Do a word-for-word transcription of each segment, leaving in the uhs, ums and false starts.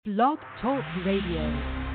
Blog Talk Radio.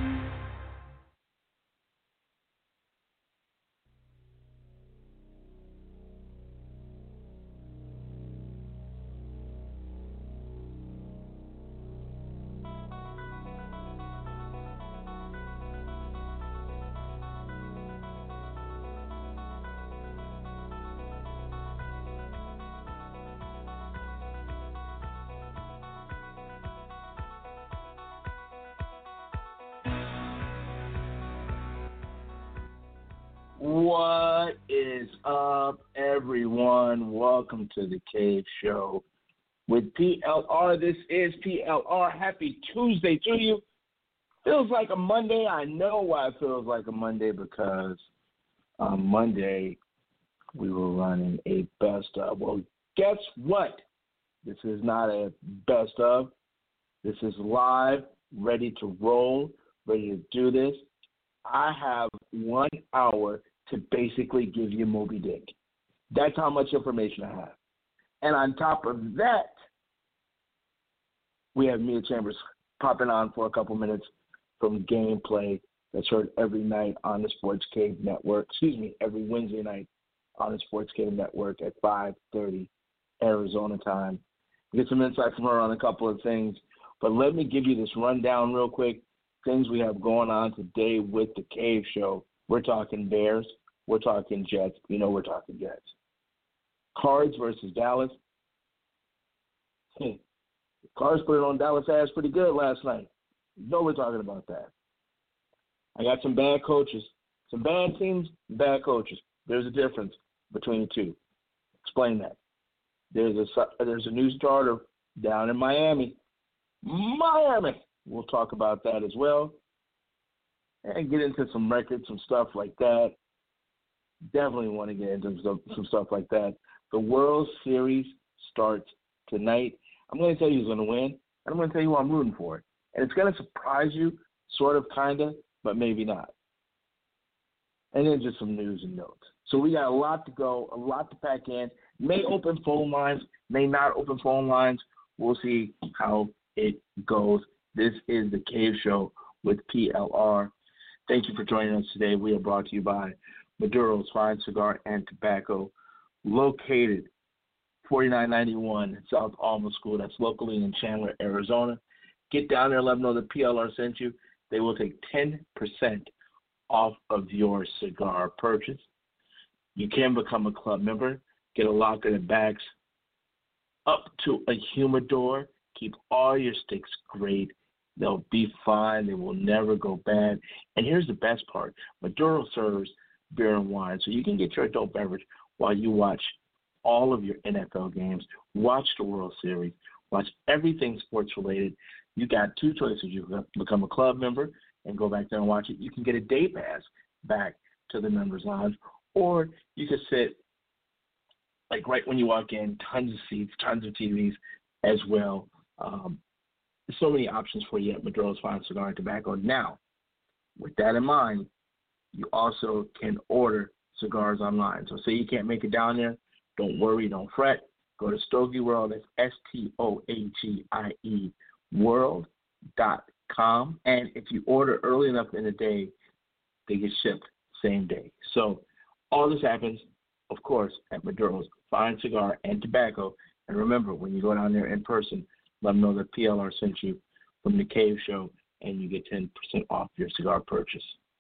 What is up, everyone? Welcome to the Cave Show with P L R. This is P L R. Happy Tuesday to you. Feels like a Monday. I know why it feels like a Monday, because on Monday we were running a best of. Well, guess what? This is not a best of. This is live, ready to roll, ready to do this. I have one hour to basically give you Moby Dick. That's how much information I have. And on top of that, we have Mia Chambers popping on for a couple minutes from Gameplay that's heard every night on the Sports Cave Network. Excuse me, every Wednesday night on the Sports Cave Network at five thirty Arizona time. Get some insight from her on a couple of things. But let me give you this rundown real quick. Things we have going on today with the Cave Show. We're talking Bears. We're talking Jets. You know we're talking Jets. Cards versus Dallas. Hey, Cards put it on Dallas' ass pretty good last night. You know we're talking about that. I got some bad coaches. Some bad teams, bad coaches. There's a difference between the two. Explain that. There's a, there's a new starter down in Miami. Miami. We'll talk about that as well. And get into some records, some stuff like that. Definitely want to get into some, some stuff like that. The World Series starts tonight. I'm going to tell you who's going to win, and I'm going to tell you who I'm rooting for. And it's going to surprise you, sort of, kind of, but maybe not. And then just some news and notes. So we got a lot to go, a lot to pack in. May open phone lines, may not open phone lines. We'll see how it goes. This is the Cave Show with P L R. Thank you for joining us today. We are brought to you by Maduro's Fine Cigar and Tobacco, located forty-nine ninety-one South Alma School. That's locally in Chandler, Arizona. Get down there, let them know that P L R sent you. They will take ten percent off of your cigar purchase. You can become a club member, get a locker that backs up to a humidor, keep all your sticks great. They'll be fine. They will never go bad. And here's the best part. Maduro serves beer and wine, so you can get your adult beverage while you watch all of your N F L games, watch the World Series, watch everything sports-related. You got two choices. You can become a club member and go back there and watch it. You can get a day pass back to the members' lounge, or you can sit, like right when you walk in, tons of seats, tons of T Vs as well. Um, So many options for you at Maduro's Fine Cigar and Tobacco. Now, with that in mind, you also can order cigars online. So say you can't make it down there, don't worry, don't fret. Go to Stogie World, that's S T O A G I E world dot com. And if you order early enough in the day, they get shipped same day. So all this happens, of course, at Maduro's Fine Cigar and Tobacco. And remember, when you go down there in person, let them know that P L R sent you from the Cave Show, and you get ten percent off your cigar purchase.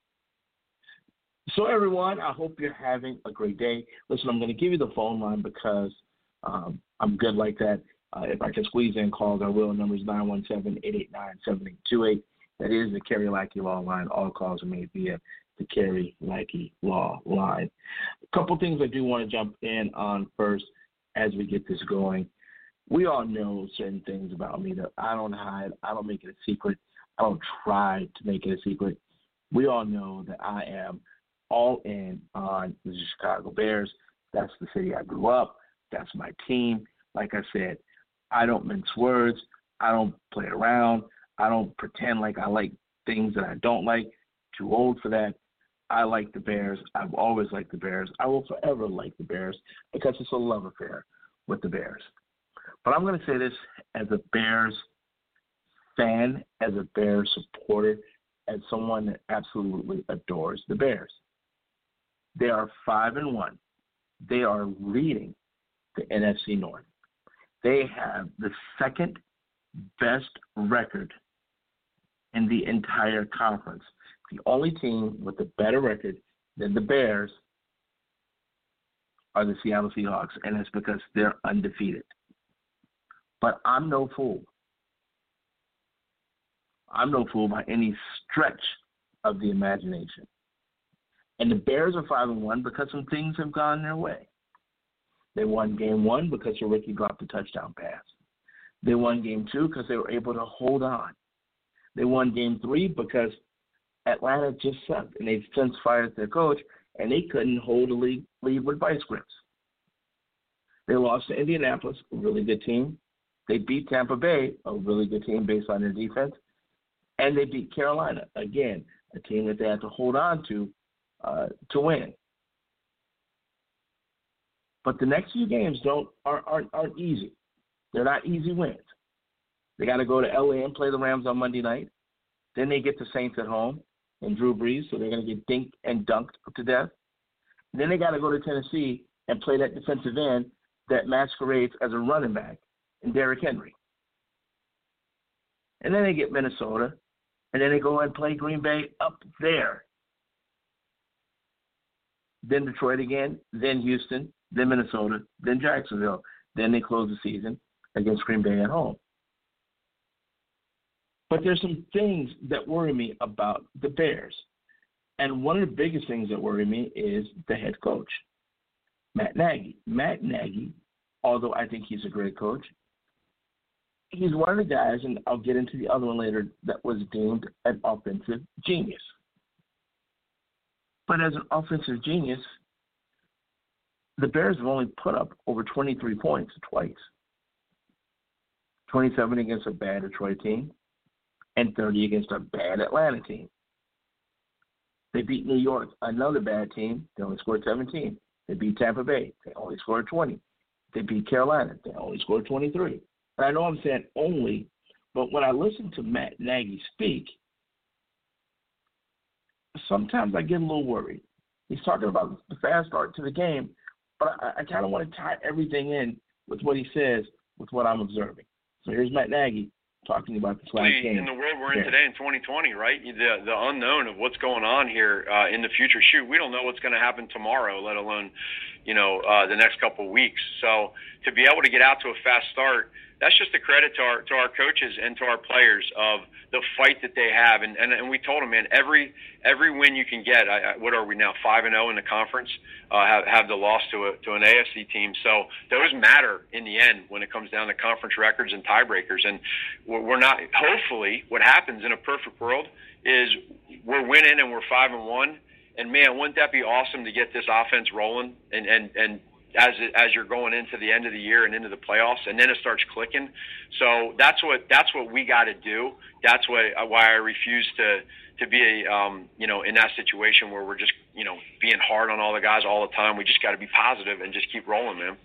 So, everyone, I hope you're having a great day. Listen, I'm going to give you the phone line because um, I'm good like that. Uh, if I can squeeze in calls, I will. Number is nine one seven, eight eight nine, seven eight two eight. That is the Kerry Lackey Law line. All calls are made via the Kerry Lackey Law line. A couple things I do want to jump in on first as we get this going. We all know certain things about me that I don't hide. I don't make it a secret. I don't try to make it a secret. We all know that I am all in on the Chicago Bears. That's the city I grew up. That's my team. Like I said, I don't mince words. I don't play around. I don't pretend like I like things that I don't like. Too old for that. I like the Bears. I've always liked the Bears. I will forever like the Bears because it's a love affair with the Bears. But I'm going to say this as a Bears fan, as a Bears supporter, as someone that absolutely adores the Bears. They are five and one. They are leading the N F C North. They have the second best record in the entire conference. The only team with a better record than the Bears are the Seattle Seahawks, and it's because they're undefeated. But I'm no fool. I'm no fool by any stretch of the imagination. And the Bears are five and one because some things have gone their way. They won game one because your rookie dropped a touchdown pass. They won game two because they were able to hold on. They won game three because Atlanta just sucked, and they've since fired their coach, and they couldn't hold a lead, lead with vice grips. They lost to Indianapolis, a really good team. They beat Tampa Bay, a really good team based on their defense. And they beat Carolina, again, a team that they had to hold on to uh, to win. But the next few games don't aren't, aren't, aren't easy. They're not easy wins. They got to go to L A and play the Rams on Monday night. Then they get the Saints at home and Drew Brees, so they're going to get dinked and dunked to death. And then they got to go to Tennessee and play that defensive end that masquerades as a running back in Derrick Henry. And then they get Minnesota, and then they go and play Green Bay up there. Then Detroit again, then Houston, then Minnesota, then Jacksonville. Then they close the season against Green Bay at home. But there's some things that worry me about the Bears. And one of the biggest things that worry me is the head coach, Matt Nagy. Matt Nagy, although I think he's a great coach, he's one of the guys, and I'll get into the other one later, that was deemed an offensive genius. But as an offensive genius, the Bears have only put up over twenty-three points twice. twenty-seven against a bad Detroit team and thirty against a bad Atlanta team. They beat New York, another bad team. They only scored seventeen. They beat Tampa Bay. They only scored twenty. They beat Carolina. They only scored twenty-three. And I know I'm saying only, but when I listen to Matt Nagy speak, sometimes I get a little worried. He's talking about the fast start to the game, but I, I kind of want to tie everything in with what he says with what I'm observing. So here's Matt Nagy talking about this last game. In the world we're in today in twenty twenty, right, the the unknown of what's going on here uh, in the future. Shoot, we don't know what's going to happen tomorrow, let alone, you know, uh, the next couple of weeks. So to be able to get out to a fast start, that's just a credit to our to our coaches and to our players of the fight that they have. And and, and we told them, man, every every win you can get. I, I, what are we now? Five and zero in the conference. Uh, have have the loss to a to an A F C team. So those matter in the end when it comes down to conference records and tiebreakers. And we're not. Hopefully, what happens in a perfect world is we're winning and we're five and one. And man, wouldn't that be awesome to get this offense rolling and and and. As it, as you're going into the end of the year and into the playoffs, and then it starts clicking. So that's what that's what we got to do. That's what why I refuse to to be a um, you know in that situation where we're just you know being hard on all the guys all the time. We just got to be positive and just keep rolling, man.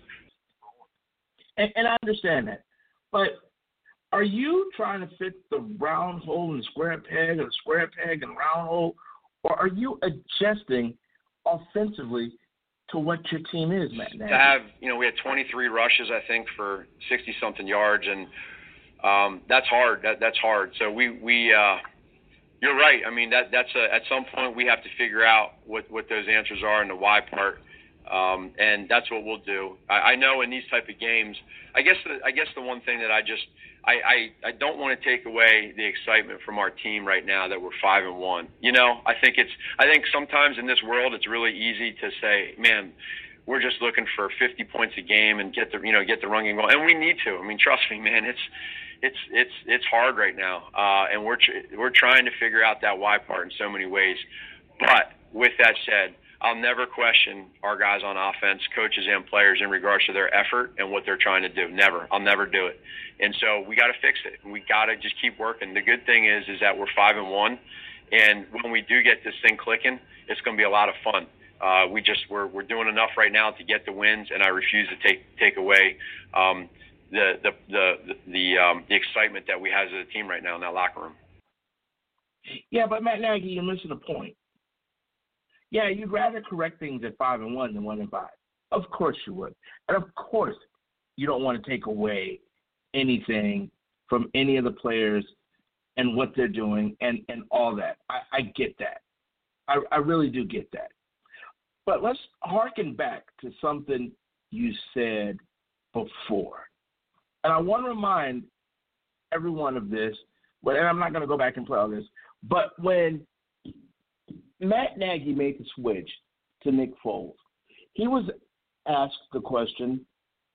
And, and I understand that, but are you trying to fit the round hole in the square peg, or the square peg in the round hole, or are you adjusting offensively to what your team is, Matt? To have, you know, we had twenty-three rushes, I think, for sixty-something yards, and um, that's hard. That that's hard. So we we uh, you're right. I mean, that that's a, at some point we have to figure out what, what those answers are in the why part, um, and that's what we'll do. I, I know in these type of games, I guess the, I guess the one thing that I just I, I, I don't want to take away the excitement from our team right now that we're five and one. You know, I think it's I think sometimes in this world it's really easy to say, man, we're just looking for fifty points a game and get the you know get the run game going, and we need to. I mean, trust me, man, it's it's it's it's hard right now, uh, and we're tr- we're trying to figure out that why part in so many ways. But with that said, I'll never question our guys on offense, coaches and players, in regards to their effort and what they're trying to do. Never. I'll never do it. And so we got to fix it. We got to just keep working. The good thing is, is that we're five and one, and when we do get this thing clicking, it's going to be a lot of fun. Uh, we just we're we're doing enough right now to get the wins, and I refuse to take take away, um, the the the the, um, the excitement that we have as a team right now in that locker room. Yeah, but Matt Nagy, you're missing the point. Yeah, you'd rather correct things at five and one than one and five. Of course you would, and of course you don't want to take away anything from any of the players and what they're doing and, and all that. I, I get that. I, I really do get that. But let's harken back to something you said before. And I want to remind everyone of this, and I'm not going to go back and play all this, but when Matt Nagy made the switch to Nick Foles, he was asked the question,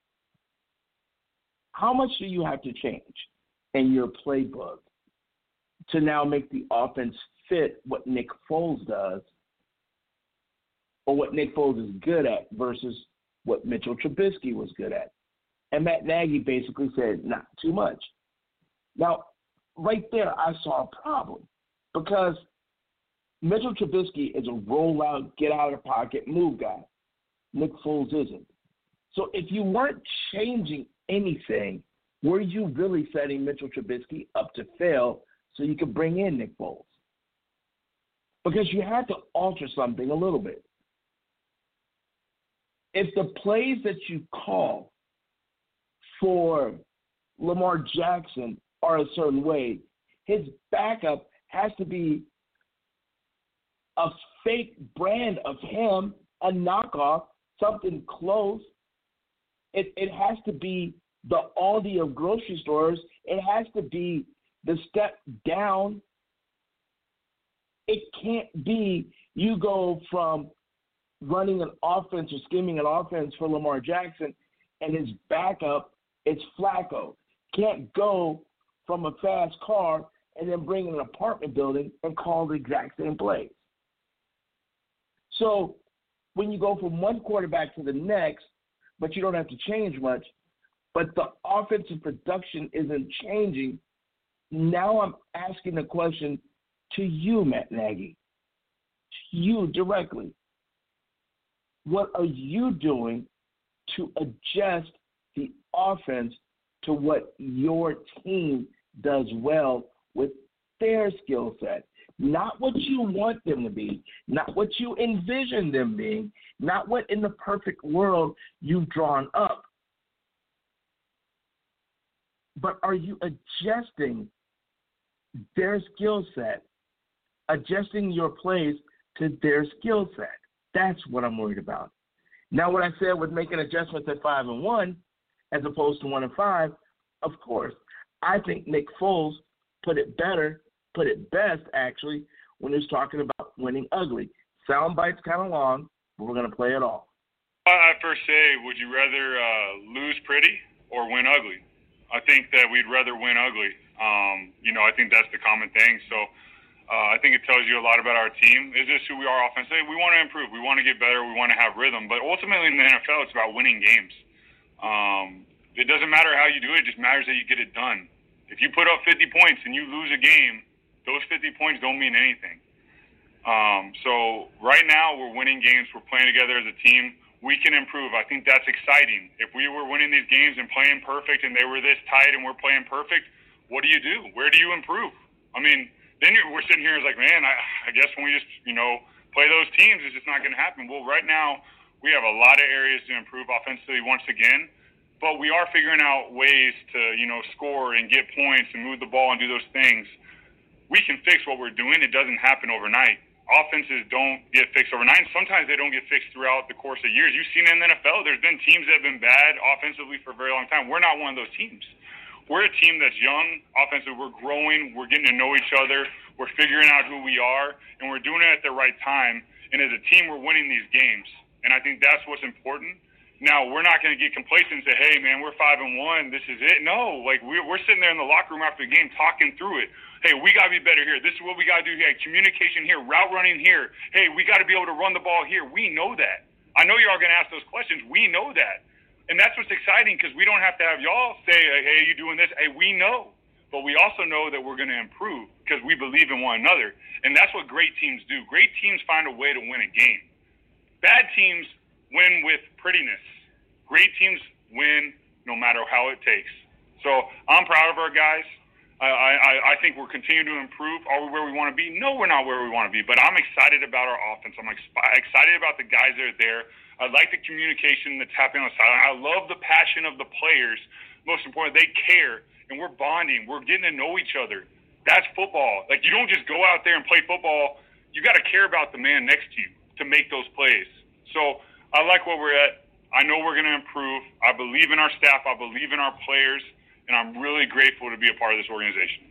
how much do you have to change in your playbook to now make the offense fit what Nick Foles does or what Nick Foles is good at versus what Mitchell Trubisky was good at? And Matt Nagy basically said, not too much. Now, right there, I saw a problem because Mitchell Trubisky is a roll-out, get-out-of-the-pocket move guy. Nick Foles isn't. So if you weren't changing anything, were you really setting Mitchell Trubisky up to fail so you could bring in Nick Foles? Because you had to alter something a little bit. If the plays that you call for Lamar Jackson are a certain way, his backup has to be a fake brand of him, a knockoff, something close. It, it has to be the Aldi of grocery stores. It has to be the step down. It can't be you go from running an offense or scheming an offense for Lamar Jackson and his backup is Flacco. Can't go from a fast car and then bring in an apartment building and call the exact same plays. So when you go from one quarterback to the next, but you don't have to change much, but the offensive production isn't changing, now I'm asking the question to you, Matt Nagy, to you directly. What are you doing to adjust the offense to what your team does well with their skill set? Not what you want them to be, not what you envision them being, not what in the perfect world you've drawn up. But are you adjusting their skill set, adjusting your plays to their skill set? That's what I'm worried about. Now, what I said with making adjustments at five and one as opposed to one and five, of course, I think Nick Foles put it better, put it best actually, when he was talking about winning ugly. Sound bites kind of long, but we're going to play it all. I first say, would you rather uh, lose pretty or win ugly? I think that we'd rather win ugly. Um, you know, I think that's the common thing. So uh, I think it tells you a lot about our team. Is this who we are offensively? We want to improve. We want to get better. We want to have rhythm. But ultimately in the N F L, it's about winning games. Um, it doesn't matter how you do it. It just matters that you get it done. If you put up fifty points and you lose a game, those fifty points don't mean anything. Um, so right now we're winning games. We're playing together as a team. We can improve. I think that's exciting. If we were winning these games and playing perfect and they were this tight and we're playing perfect, what do you do? Where do you improve? I mean, then you're, we're sitting here as like, man, I, I guess when we just, you know, play those teams, it's just not going to happen. Well, right now we have a lot of areas to improve offensively once again, but we are figuring out ways to, you know, score and get points and move the ball and do those things. We can fix what we're doing. It doesn't happen overnight. Offenses don't get fixed overnight. Sometimes they don't get fixed throughout the course of years. You've seen it in the N F L. There's been teams that have been bad offensively for a very long time. We're not one of those teams. We're a team that's young offensively. We're growing. We're getting to know each other. We're figuring out who we are, and we're doing it at the right time. And as a team, we're winning these games. And I think that's what's important. Now, we're not going to get complacent and say, hey, man, we're five and one. This is it. No, like we're, we're sitting there in the locker room after the game talking through it. Hey, we got to be better here. This is what we got to do here. Communication here, route running here. Hey, we got to be able to run the ball here. We know that. I know y'all are going to ask those questions. We know that. And that's what's exciting because we don't have to have y'all say, hey, you doing this? Hey, we know. But we also know that we're going to improve because we believe in one another. And that's what great teams do. Great teams find a way to win a game. Bad teams win with prettiness. Great teams win no matter how it takes. So I'm proud of our guys. I, I, I think we're continuing to improve. Are we where we want to be? No, we're not where we want to be. But I'm excited about our offense. I'm ex- excited about the guys that are there. I like the communication that's happening on the sideline. I love the passion of the players. Most important, they care, and we're bonding. We're getting to know each other. That's football. Like, you don't just go out there and play football. You got to care about the man next to you to make those plays. So I like where we're at. I know we're going to improve. I believe in our staff. I believe in our players. And I'm really grateful to be a part of this organization.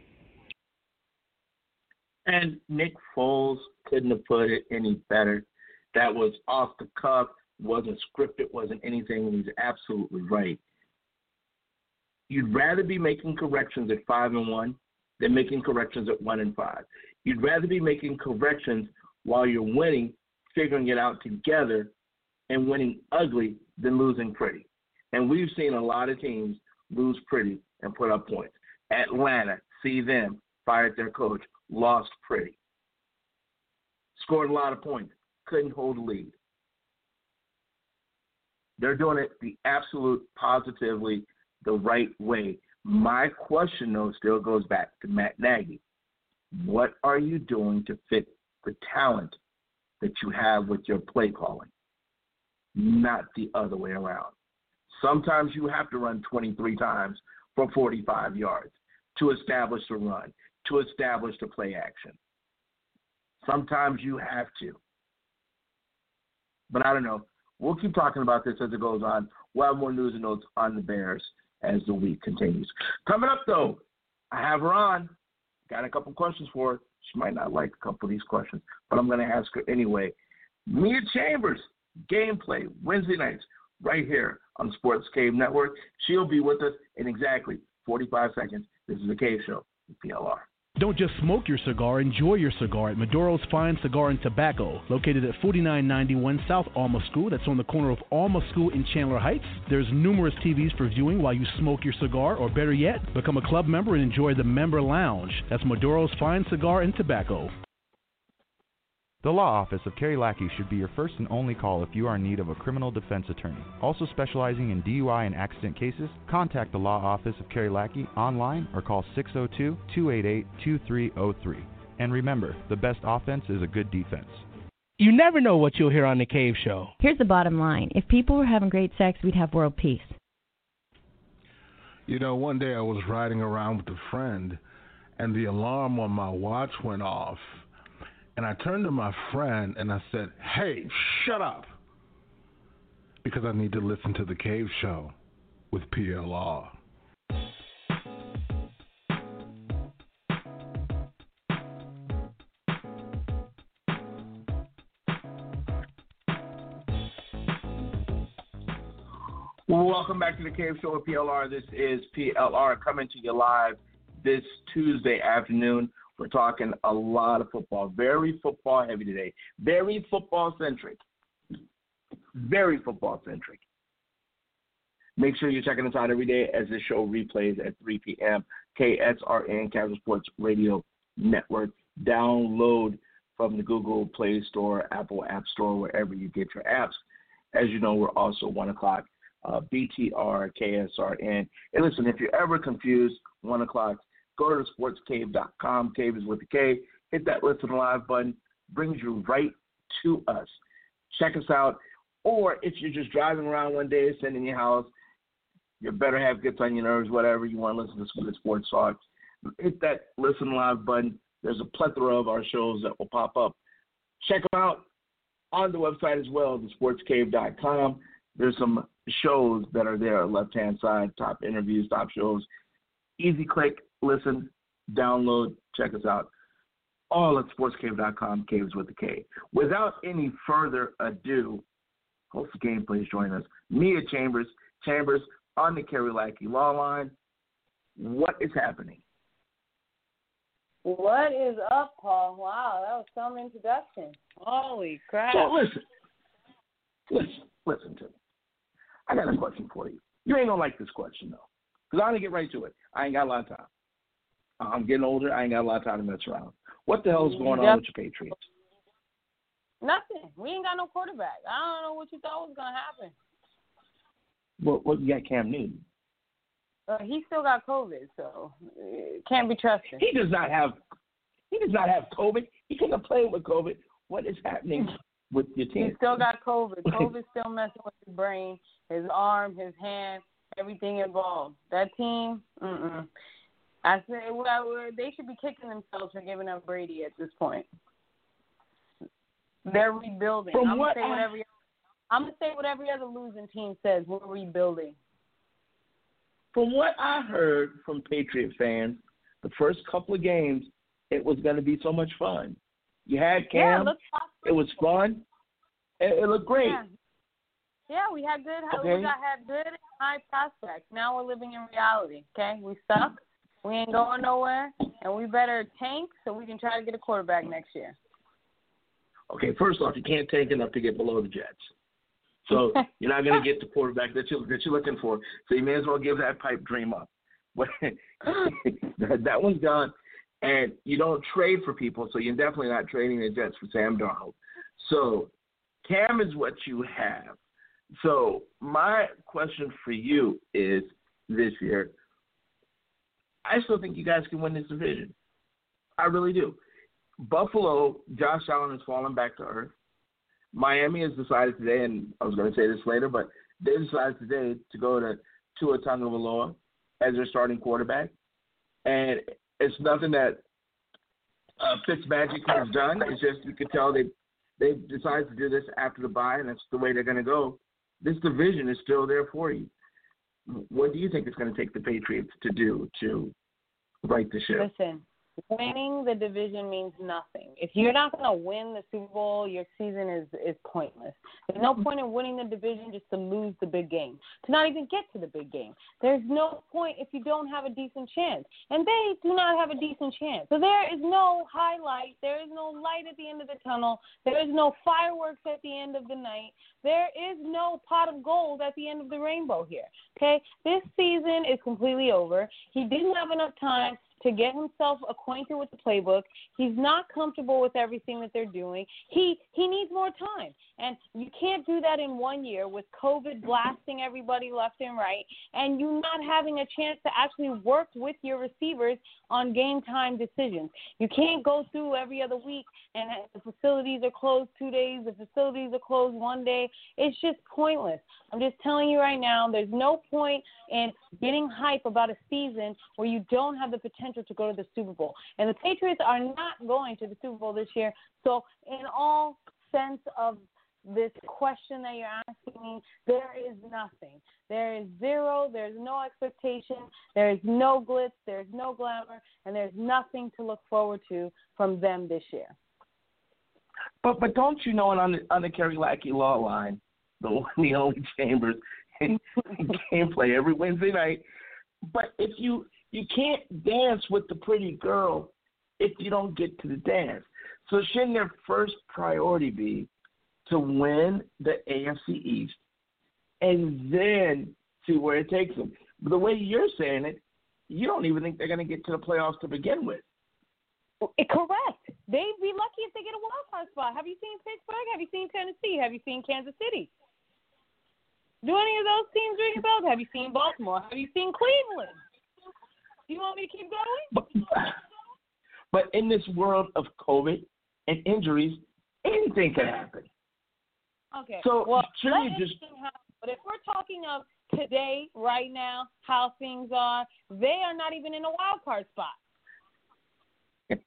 And Nick Foles couldn't have put it any better. That was off the cuff, wasn't scripted, wasn't anything. He's absolutely right. You'd rather be making corrections at five and one than making corrections at one and five. You'd rather be making corrections while you're winning, figuring it out together, and winning ugly than losing pretty. And we've seen a lot of teams lose pretty and put up points. Atlanta, see them, fired their coach, lost pretty. Scored a lot of points, couldn't hold a lead. They're doing it the absolute positively the right way. My question, though, still goes back to Matt Nagy. What are you doing to fit the talent that you have with your play calling? Not the other way around. Sometimes you have to run twenty-three times for forty-five yards to establish the run, to establish the play action. Sometimes you have to. But I don't know. We'll keep talking about this as it goes on. We'll have more news and notes on the Bears as the week continues. Coming up, though, I have her on. Got a couple questions for her. She might not like a couple of these questions, but I'm going to ask her anyway. Mia Chambers, Gameplay, Wednesday nights, right here on the Sports Cave Network. She'll be with us in exactly forty-five seconds. This is the Cave Show with P L R. Don't just smoke your cigar, enjoy your cigar at Maduro's Fine Cigar and Tobacco, located at forty-nine ninety-one South Alma School. That's on the corner of Alma School in Chandler Heights. There's numerous T Vs for viewing while you smoke your cigar, or better yet, become a club member and enjoy the member lounge. That's Maduro's Fine Cigar and Tobacco. The law office of Kerry Lackey should be your first and only call if you are in need of a criminal defense attorney. Also specializing in D U I and accident cases, contact the law office of Kerry Lackey online or call six oh two, two eight eight, two three oh three. And remember, the best offense is a good defense. You never know what you'll hear on The Cave Show. Here's the bottom line. If people were having great sex, we'd have world peace. You know, one day I was riding around with a friend, and the alarm on my watch went off. And I turned to my friend and I said, "Hey, shut up," because I need to listen to The Cave Show with P L R. Welcome back to The Cave Show with P L R. This is P L R coming to you live this Tuesday afternoon. We're talking a lot of football, very football heavy today, very football centric, very football centric. Make sure you're checking us out every day as this show replays at three p.m. K S R N, Casual Sports Radio Network. Download from the Google Play Store, Apple App Store, wherever you get your apps. As you know, we're also one o'clock, uh, B T R, K S R N. And listen, if you're ever confused, one o'clock, go to the sports cave dot com. Cave is with the K. Hit that listen live button. Brings you right to us. Check us out. Or if you're just driving around one day, sitting in your house, your better half gets on your nerves, whatever, you want to listen to some good sports talk, hit that listen live button. There's a plethora of our shows that will pop up. Check them out on the website as well, the sports cave dot com. There's some shows that are there, left-hand side, top interviews, top shows. Easy click. Listen, download, check us out. All at sports cave dot com, Caves with the K. Without any further ado, host of Gameplay, join us. Mia Chambers, Chambers on the Kerry Lackey Law Line. What is happening? What is up, Paul? Wow, that was some introduction. Holy crap. So listen, listen, listen to me. I got a question for you. You ain't going to like this question, though, because I'm going to get right to it. I ain't got a lot of time. I'm getting older. I ain't got a lot of time to mess around. What the hell is going yep. on with your Patriots? Nothing. We ain't got no quarterback. I don't know what you thought was going to happen. Well, well, you got Cam Newton. Uh, he still got COVID, so it can't be trusted. He does not have. He does not have COVID. He couldn't play with COVID. What is happening with your team? He still got COVID. COVID's still messing with his brain, his arm, his hand, everything involved. That team, mm-mm. I say, well, they should be kicking themselves for giving up Brady at this point. They're rebuilding. From I'm what gonna say what I... every I'm gonna say what every other losing team says. We're rebuilding. From what I heard from Patriot fans, the first couple of games, it was going to be so much fun. You had Cam. Yeah, it was fun. It, it looked great. Yeah. yeah, we had good. Okay. We got had good high prospects. Now we're living in reality. Okay, we suck. We ain't going nowhere, and we better tank so we can try to get a quarterback next year. Okay, first off, you can't tank enough to get below the Jets. So you're not going to get the quarterback that you're, that you're looking for. So you may as well give that pipe dream up. that, that one's done. And you don't trade for people, so you're definitely not trading the Jets for Sam Darnold. So Cam is what you have. So my question for you is this year, I still think you guys can win this division. I really do. Buffalo, Josh Allen has fallen back to earth. Miami has decided today, and I was going to say this later, but they decided today to go to Tua Tagovailoa as their starting quarterback. And it's nothing that uh, Fitzmagic has done. It's just you can tell they they decided to do this after the bye, and that's the way they're going to go. This division is still there for you. What do you think it's going to take the Patriots to do to right the ship? Listen, winning the division means nothing. If you're not going to win the Super Bowl, your season is, is pointless. There's no point in winning the division just to lose the big game, to not even get to the big game. There's no point if you don't have a decent chance. And they do not have a decent chance. So there is no highlight. There is no light at the end of the tunnel. There is no fireworks at the end of the night. There is no pot of gold at the end of the rainbow here. Okay? This season is completely over. He didn't have enough time to get himself acquainted with the playbook. He's not comfortable with everything that they're doing. He he needs more time. And you can't do that in one year with COVID blasting everybody left and right and you not having a chance to actually work with your receivers on game time decisions. You can't go through every other week and the facilities are closed two days, the facilities are closed one day. It's just pointless. I'm just telling you right now, there's no point in getting hype about a season where you don't have the potential to go to the Super Bowl. And the Patriots are not going to the Super Bowl this year. So in all sense of this question that you're asking me, there is nothing. There is zero. There's no expectation. There is no glitz. There's no glamour. And there's nothing to look forward to from them this year. But but don't you know, on the, on the Kerry Lackey law line, the one, the only Chambers gameplay every Wednesday night. But if you you can't dance with the pretty girl if you don't get to the dance. So shouldn't their first priority be to win the A F C East and then see where it takes them? But the way you're saying it, you don't even think they're going to get to the playoffs to begin with. Correct. They'd be lucky if they get a wild card spot. Have you seen Pittsburgh? Have you seen Tennessee? Have you seen Kansas City? Do any of those teams ring a bell? Have you seen Baltimore? Have you seen Cleveland? Do you want me to keep going? But, but in this world of COVID and injuries, anything can happen. Okay. So well, shouldn't you just? Happen, but if we're talking of today, right now, how things are, they are not even in a wild card spot. it's,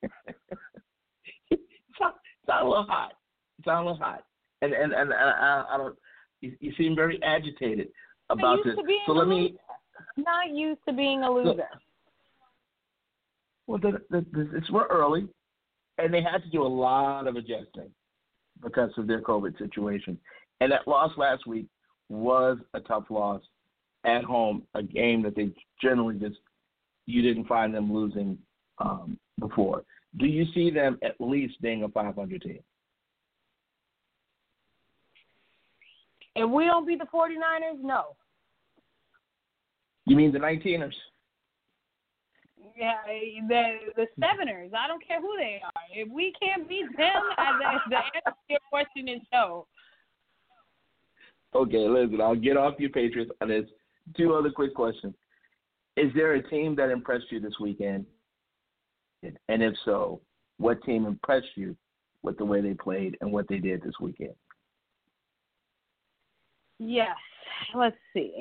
not, it's not a little hot. It's not a little hot, and and and, and I, I don't. You, you seem very agitated about this. So let me. Not used to being a loser. So, well, the, the, the, it's we're early, and they had to do a lot of adjusting because of their COVID situation. And that loss last week was a tough loss at home, a game that they generally just you didn't find them losing um, before. Do you see them at least being a five hundred team? If we don't beat the forty-niners, no. You mean the nineteeners? Yeah, the the Seveners. I don't care who they are. If we can't beat them, the, the answer to your question is no. Okay, listen, I'll get off your Patriots, and there's two other quick questions. is there a team that impressed you this weekend? And if so, what team impressed you with the way they played and what they did this weekend? Yes. Let's see.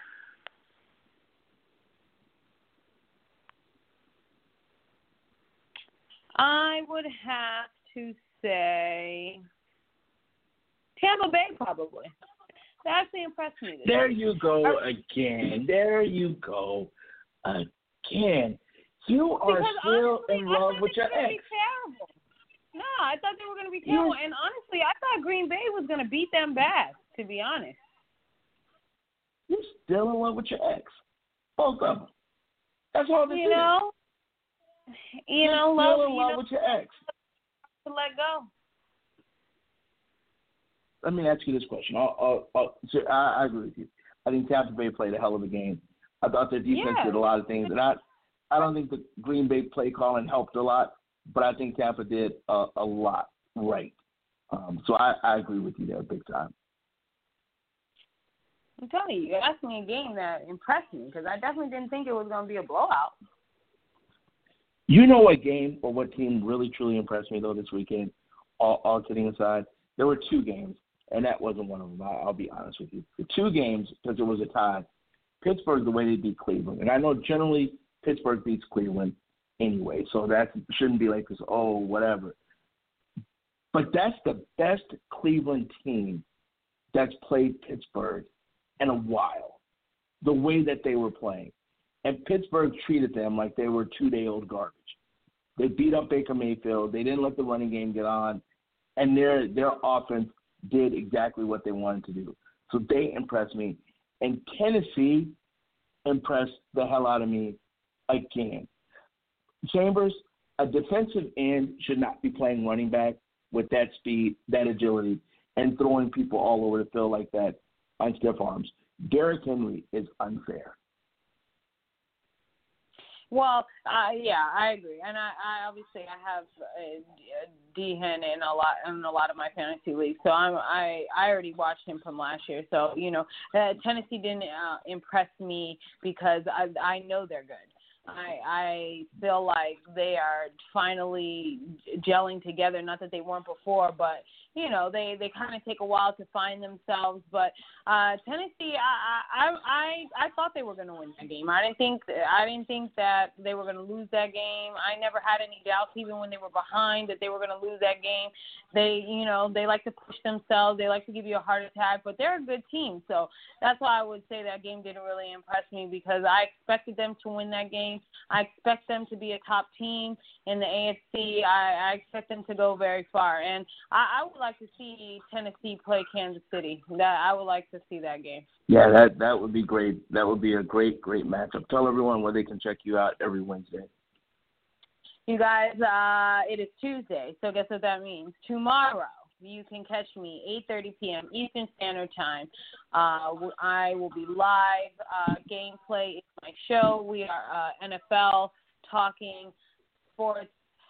I would have to say Tampa Bay, probably. They actually impressed me. There you go again. There you go again. You are because still honestly, in love with your ex. Terrible. No, I thought they were going to be terrible. Yes. And honestly, I thought Green Bay was going to beat them bad, to be honest. You're still in love with your ex. Both of them. That's all this you know, is. You You're know, still love, in you love know, with your ex. To let go. Let me ask you this question. I'll, I'll, I'll, so I, I agree with you. I think Tampa Bay played a hell of a game. I thought their defense yeah. did a lot of things. And I, I don't think the Green Bay play calling helped a lot, but I think Tampa did a, a lot right. Um, so I, I agree with you there big time. I'm telling you, you asked me a game that impressed me because I definitely didn't think it was going to be a blowout. You know what game or what team really, truly impressed me, though, this weekend, all, all kidding aside? There were two games, and that wasn't one of them. I'll, I'll be honest with you. The two games, because it was a tie, Pittsburgh, the way they beat Cleveland. And I know generally Pittsburgh beats Cleveland anyway, so that shouldn't be like this, oh, whatever. But that's the best Cleveland team that's played Pittsburgh in a while, the way that they were playing. And Pittsburgh treated them like they were two-day-old garbage. They beat up Baker Mayfield. They didn't let the running game get on. And their their offense did exactly what they wanted to do. So they impressed me. And Tennessee impressed the hell out of me again. Chambers, a defensive end should not be playing running back with that speed, that agility, and throwing people all over the field like that on stiff arms. Derrick Henry is unfair. Well, uh, yeah, I agree, and I, I obviously I have uh, D-Hen in a lot in a lot of my fantasy leagues, so I'm, I I already watched him from last year. So you know, uh, Tennessee didn't uh, impress me because I I know they're good. I I feel like they are finally gelling together. Not that they weren't before, but you know they, they kind of take a while to find themselves. But uh, Tennessee, I I I I thought they were going to win that game. I didn't think I didn't think that they were going to lose that game. I never had any doubts, even when they were behind, that they were going to lose that game. They you know they like to push themselves. They like to give you a heart attack, but they're a good team. So that's why I would say that game didn't really impress me because I expected them to win that game. I expect them to be a top team in the A F C. I, I expect them to go very far. And I, I would like to see Tennessee play Kansas City. That I would like to see that game. Yeah, that, that would be great. That would be a great, great matchup. Tell everyone where they can check you out every Wednesday. You guys, uh, it is Tuesday, so guess what that means. Tomorrow, you can catch me eight thirty p.m. Eastern Standard Time. Uh, I will be live. Uh, gameplay is my show. We are uh, N F L talking sports.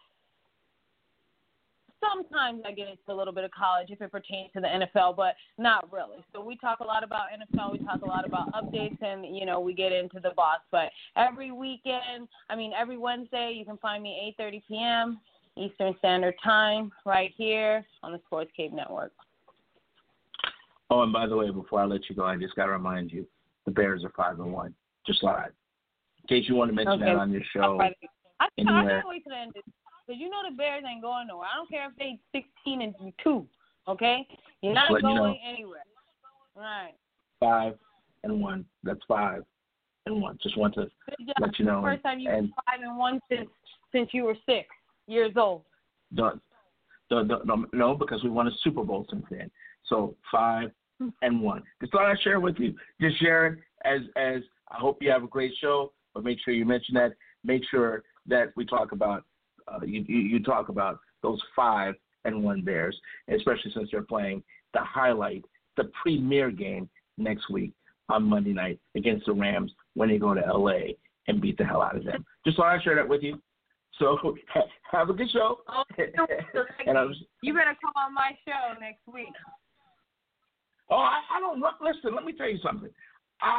Sometimes I get into a little bit of college if it pertains to the N F L, but not really. So we talk a lot about N F L. We talk a lot about updates, and, you know, we get into the boss. But every weekend, I mean, every Wednesday, you can find me eight thirty p.m. Eastern Standard Time right here on the Sports Cave Network. Oh, and by the way, before I let you go, I just got to remind you, the Bears are five and one. Just lied. In case you want to mention okay. that on your show. I, I anywhere. can't wait to the end. Because you know the Bears ain't going nowhere. I don't care if they sixteen and two, okay? You're not going you know. anywhere. Right. Five and one. That's five and one. Just want to let you know. First time you and, were five and one since since you were six years old. Don't, don't, don't, no, because we won a Super Bowl since then. So five and one. Just thought I'd share with you. Just share it as as I hope you have a great show. But make sure you mention that. Make sure that we talk about uh, you, you you talk about those five and one Bears, especially since they're playing the highlight, the premier game next week on Monday night against the Rams when they go to L A and beat the hell out of them. Just thought I'd share that with you. So have a good show. Oh, and I was, you better come on my show next week. Oh, I, I don't listen. Let me tell you something. I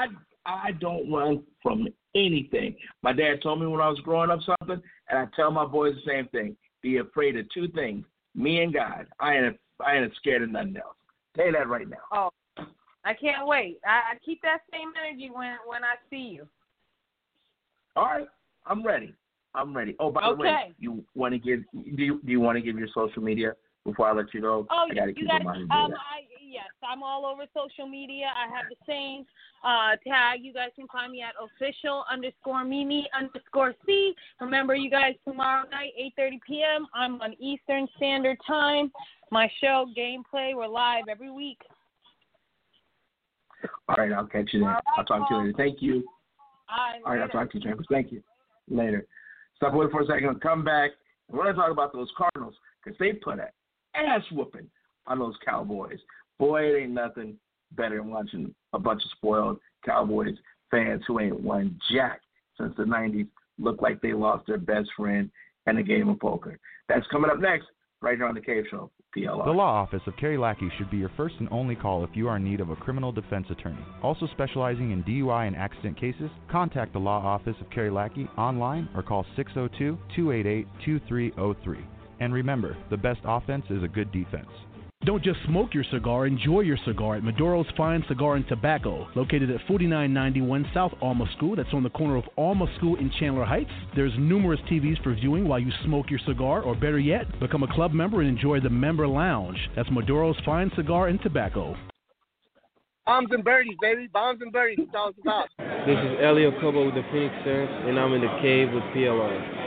I don't run from anything. My dad told me when I was growing up something, and I tell my boys the same thing. Be afraid of two things, me and God. I ain't I ain't scared of nothing else. Tell you that right now. Oh, I can't wait. I, I keep that same energy when, when I see you. All right, I'm ready. I'm ready. Oh, by okay. the way, you want to give do you, do you want to give your social media before I let you go? Oh, I gotta you keep guys, reminding um, you I, yes, I'm all over social media. I have the same uh, tag. You guys can find me at official underscore Mimi underscore C. Remember, you guys, tomorrow night, eight thirty p.m., I'm on Eastern Standard Time. My show, Gameplay, we're live every week. All right, I'll catch you then. Right, I'll talk Paul. to you later. Thank you. Right, All right, I'll talk to you, Chambers. Thank you. Later. Stop away for a second. Come back. We're going to talk about those Cardinals because they put an ass whooping on those Cowboys. Boy, it ain't nothing better than watching a bunch of spoiled Cowboys fans who ain't won jack since the nineties look like they lost their best friend in a game of poker. That's coming up next, right here on The Cave Show, P L R. The Law Office of Kerry Lackey should be your first and only call if you are in need of a criminal defense attorney. Also specializing in D U I and accident cases, contact the Law Office of Kerry Lackey online or call six oh two, two eight eight, two three oh three. And remember, the best offense is a good defense. Don't just smoke your cigar, enjoy your cigar at Maduro's Fine Cigar and Tobacco, located at forty-nine ninety-one South Alma School. That's on the corner of Alma School in Chandler Heights. There's numerous T Vs for viewing while you smoke your cigar, or better yet, become a club member and enjoy the member lounge. That's Maduro's Fine Cigar and Tobacco. Bombs and birdies, baby. Bombs and birdies. That's all it's about. This is Elio Cobo with the Phoenix Suns, and I'm in the cave with P L R.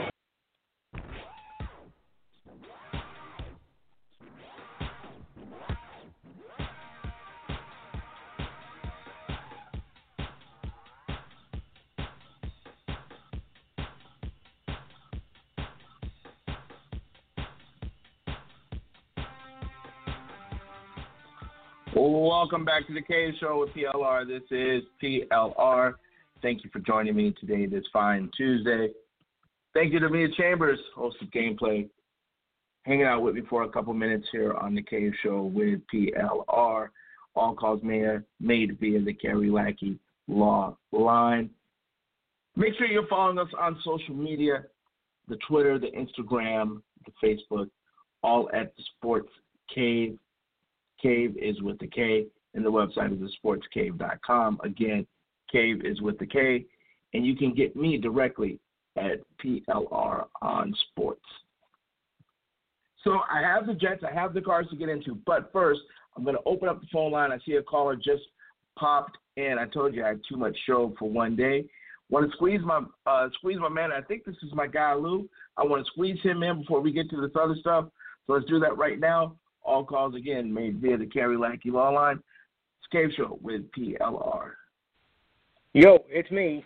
Welcome back to the Cave Show with P L R. This is P L R. Thank you for joining me today, this fine Tuesday. Thank you to Mia Chambers, host of Gameplay, hanging out with me for a couple minutes here on the Cave Show with P L R. All calls made, made via the Kerry Lackey Law Line. Make sure you're following us on social media, the Twitter, the Instagram, the Facebook, all at the Sports Cave. Cave is with the K, and the website is the sports cave dot com. Again, Cave is with the K, and you can get me directly at P L R on Sports. So I have the Jets, I have the Cards to get into, but first I'm going to open up the phone line. I see a caller just popped in. I told you I had too much show for one day. Want to squeeze my uh, squeeze my man. I think this is my guy Lou. I want to squeeze him in before we get to this other stuff. So let's do that right now. All calls, again, made via the Kerry Lackey Law Line. It's Cave Show with P L R. Yo, it's me.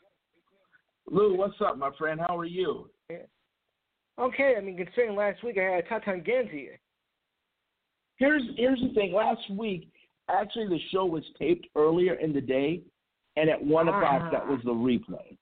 Lou, what's up, my friend? How are you? Yeah. Okay, I mean, considering last week I had Tatan Genzi. Here's, here's the thing. Last week, actually, the show was taped earlier in the day, and at one ah. o'clock, that was the replay.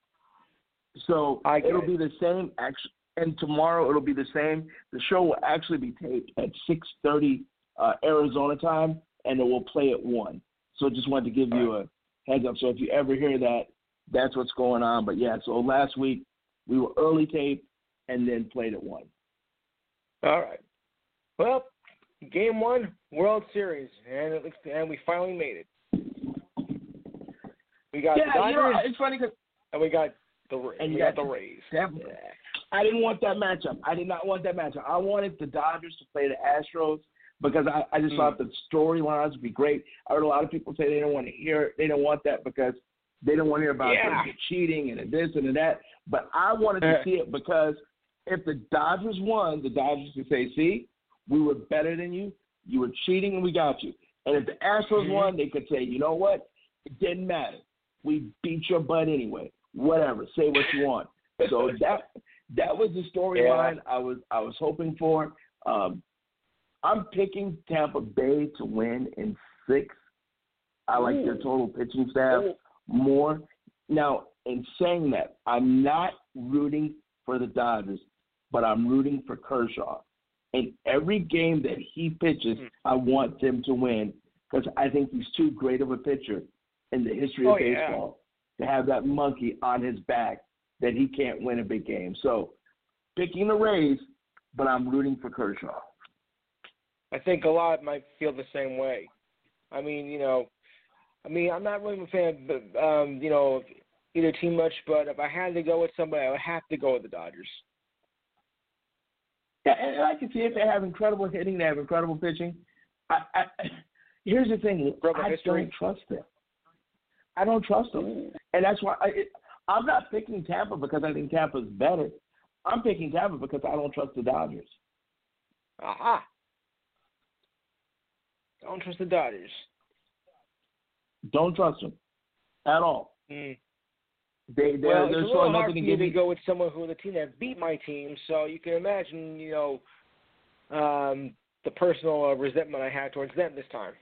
So it'll be the same actually. And tomorrow it'll be the same. The show will actually be taped at six thirty uh, Arizona time, and it will play at one. So just wanted to give you a heads up. So if you ever hear that, that's what's going on. But, yeah, so last week we were early taped and then played at one. All right. Well, game one, World Series, and it looks, and we finally made it. We got yeah, the Dodgers, you know, it's funny because and we got the and we got, got the Rays. Definitely. Yeah. I didn't want that matchup. I did not want that matchup. I wanted the Dodgers to play the Astros because I, I just mm. thought the storylines would be great. I heard a lot of people say they don't want to hear it. They don't want that because they don't want to hear about yeah. the cheating and this and that. But I wanted to see it because if the Dodgers won, the Dodgers could say, see, we were better than you. You were cheating and we got you. And if the Astros mm-hmm. won, they could say, you know what? It didn't matter. We beat your butt anyway. Whatever. Say what you want. So that that was the storyline yeah. I was I was hoping for. Um, I'm picking Tampa Bay to win in six. I like Ooh. their total pitching staff Ooh. more. Now, in saying that, I'm not rooting for the Dodgers, but I'm rooting for Kershaw. In every game that he pitches, I want him to win because I think he's too great of a pitcher in the history of oh, baseball to have that monkey on his back that he can't win a big game. So picking the Rays, but I'm rooting for Kershaw. I think a lot might feel the same way. I mean, you know, I mean, I'm not really a fan of, um, you know, of either team much, but if I had to go with somebody, I would have to go with the Dodgers. Yeah, and I can see it. They have incredible hitting. They have incredible pitching. I, I, here's the thing. I history. don't trust them. I don't trust them. And that's why I, it, I'm not picking Tampa because I think Tampa's better. I'm picking Tampa because I don't trust the Dodgers. Aha. Don't trust the Dodgers. Don't trust them at all. Mm. They, they're, well, they're it's a little hard for to me to me. go with someone who the team that beat my team, so you can imagine, you know, um, the personal uh, resentment I had towards them this time.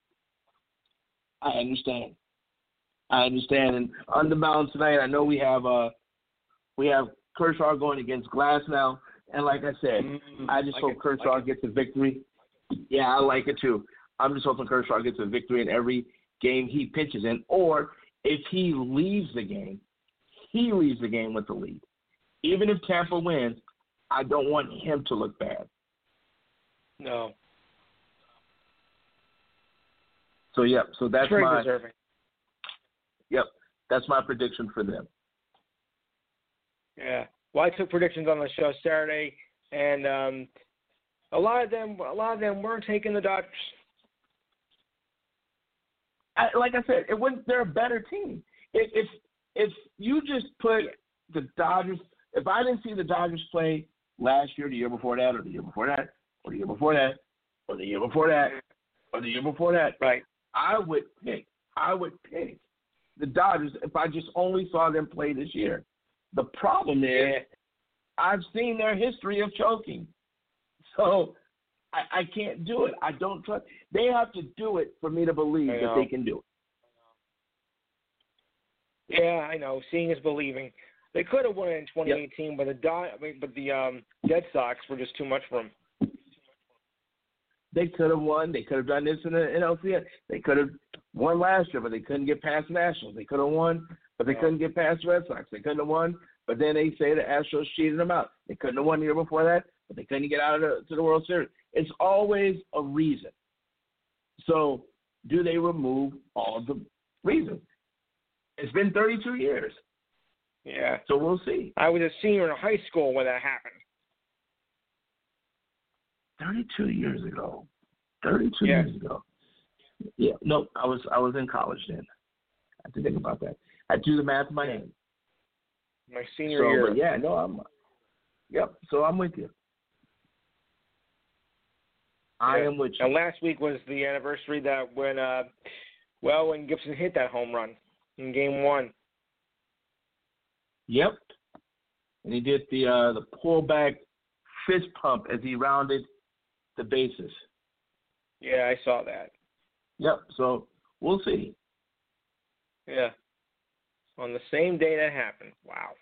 I understand. I understand. And on the balance tonight, I know we have uh, we have Kershaw going against Glass now, and like I said, mm-hmm. I just like hope it. Kershaw like gets a victory. Yeah, I like it too. I'm just hoping Kershaw gets a victory in every game he pitches in, or if he leaves the game, he leaves the game with the lead. Even if Tampa wins, I don't want him to look bad. No. So, yep, so that's Very my deserving. Yep, that's my prediction for them. Yeah. Well, I took predictions on the show Saturday, and um, a lot of them, a lot of them weren't taking the Dodgers. I, like I said, it wasn't. They're a better team. If if if you just put the Dodgers, if I didn't see the Dodgers play last year, the year before that, or the year before that, or the year before that, or the year before that, or the year before that, right? I would pick. I would pick the Dodgers if I just only saw them play this year. The problem is, yeah. I've seen their history of choking, so I, I can't do it. I don't trust. They have to do it for me to believe that they can do it. Yeah, I know. Seeing is believing. They could have won it in twenty eighteen, yep. but the I mean, but the um, Red Sox were just too much for them. They could have won. They could have done this in the N L C S. They could have won last year, but they couldn't get past the Nationals. They could have won, but they no. couldn't get past the Red Sox. They couldn't have won, but then they say the Astros cheated them out. They couldn't have won the year before that, but they couldn't get out of the, to the World Series. It's always a reason. So do they remove all the reasons? It's been thirty-two years. Yeah. So we'll see. I was a senior in high school when that happened. thirty-two years ago. thirty-two yeah. years ago. Yeah. No, I was I was in college then. I have to think about that. I do the math in my head. My senior so, year. But yeah, no, I'm. Yep. So I'm with you. I yeah. am with you. And last week was the anniversary that when, uh, well, when Gibson hit that home run in Game One. Yep. And he did the uh, the pullback fist pump as he rounded the bases. Yeah, I saw that. Yep. So we'll see. Yeah. On the same day that happened. Wow.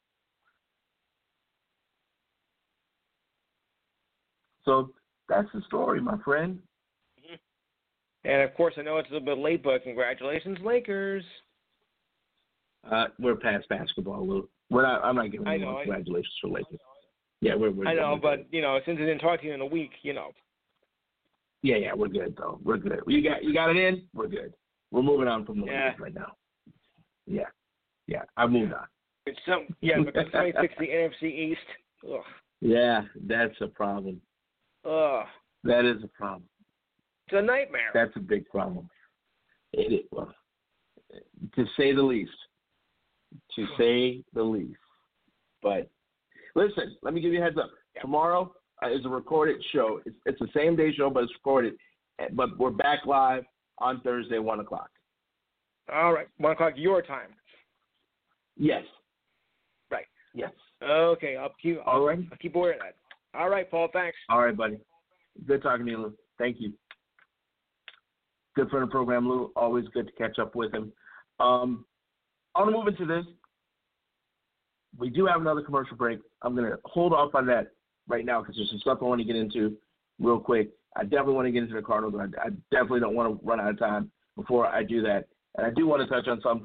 So that's the story, my friend. Mm-hmm. And of course, I know it's a little bit late, but congratulations, Lakers. Uh, we're past basketball, Lou. We're not. I'm not giving I you know, congratulations for Lakers. Yeah, we're. we're I know, we're but you know, since I didn't talk to you in a week, you know. Yeah, yeah, we're good though. We're good. You got you got it in. We're good. We're moving on from the yeah. Lakers right now. Yeah, yeah, I moved on. It's some yeah, because somebody fixed the N F C East. Ugh. Yeah, that's a problem. Ugh. That is a problem. It's a nightmare. That's a big problem. It is, well, to say the least. To say the least. But listen, let me give you a heads up. Yeah. Tomorrow uh, is a recorded show. It's, it's the same day show, but it's recorded. But we're back live on Thursday, one o'clock. All right, one o'clock your time. Yes. Right. Yes. Okay, I'll keep. I'll, All right. I'll keep aware of that. All right, Paul. Thanks. All right, buddy. Good talking to you, Lou. Thank you. Good friend of the program, Lou. Always good to catch up with him. Um, I want to move into this. We do have another commercial break. I'm going to hold off on that right now because there's some stuff I want to get into real quick. I definitely want to get into the Cardinals. I, I definitely don't want to run out of time before I do that. And I do want to touch on something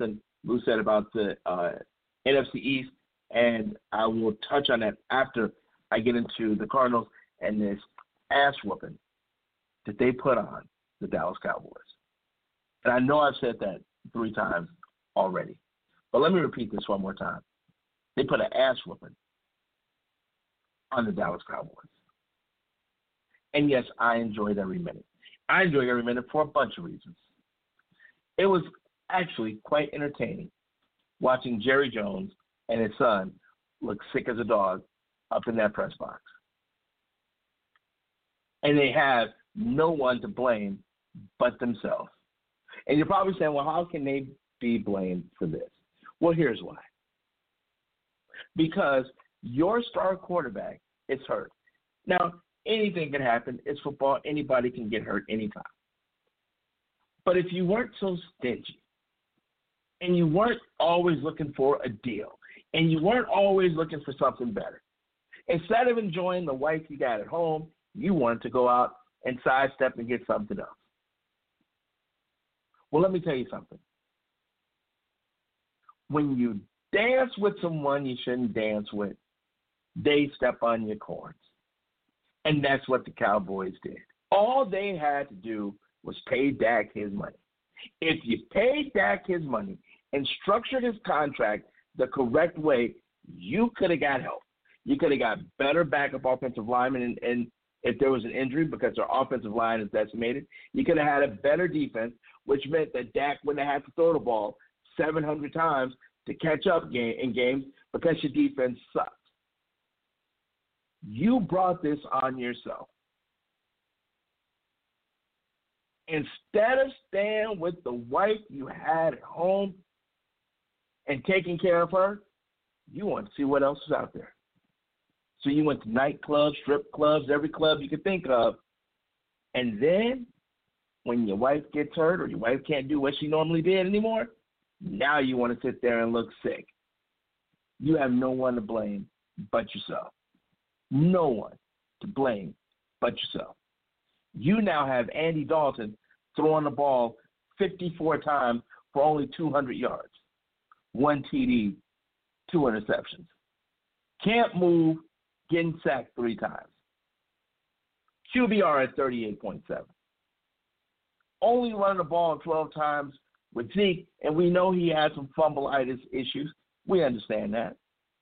Lou said about the uh, N F C East, and I will touch on that after I get into the Cardinals and this ass whooping that they put on the Dallas Cowboys. And I know I've said that three times already, but let me repeat this one more time. They put an ass whooping on the Dallas Cowboys. And yes, I enjoyed every minute. I enjoyed every minute for a bunch of reasons. It was actually quite entertaining watching Jerry Jones and his son look sick as a dog up in that press box. And they have no one to blame but themselves. And you're probably saying, well, how can they be blamed for this? Well, here's why. Because your star quarterback is hurt. Now, anything can happen. It's football. Anybody can get hurt anytime. But if you weren't so stingy, and you weren't always looking for a deal, and you weren't always looking for something better, instead of enjoying the wife you got at home, you wanted to go out and sidestep and get something else. Well, let me tell you something. When you dance with someone you shouldn't dance with, they step on your corns. And that's what the Cowboys did. All they had to do was pay Dak his money. If you paid Dak his money and structured his contract the correct way, you could have got help. You could have got better backup offensive linemen, and, and if there was an injury because their offensive line is decimated, you could have had a better defense, which meant that Dak wouldn't have had to throw the ball seven hundred times to catch up game, in games because your defense sucks. You brought this on yourself. Instead of staying with the wife you had at home and taking care of her, you want to see what else is out there. So you went to nightclubs, strip clubs, every club you could think of. And then when your wife gets hurt or your wife can't do what she normally did anymore, now you want to sit there and look sick. You have no one to blame but yourself. No one to blame but yourself. You now have Andy Dalton throwing the ball fifty-four times for only two hundred yards. One T D, two interceptions. Can't move, getting sacked three times. Q B R at thirty-eight point seven. Only running the ball twelve times with Zeke, and we know he had some fumbleitis issues. We understand that.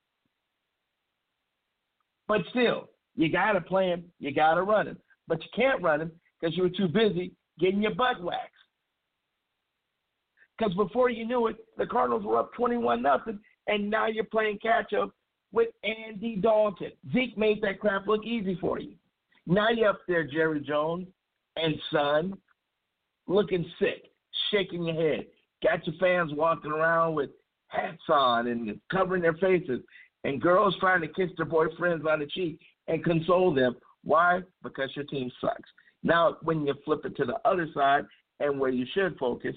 But still, you got to play him, you got to run him. But you can't run him because you were too busy getting your butt waxed. Because before you knew it, the Cardinals were up twenty-one nothing, and now you're playing catch-up with Andy Dalton. Zeke made that crap look easy for you. Now you're up there, Jerry Jones and son, looking sick, shaking your head. Got your fans walking around with hats on and covering their faces, and girls trying to kiss their boyfriends on the cheek and console them. Why? Because your team sucks. Now, when you flip it to the other side and where you should focus,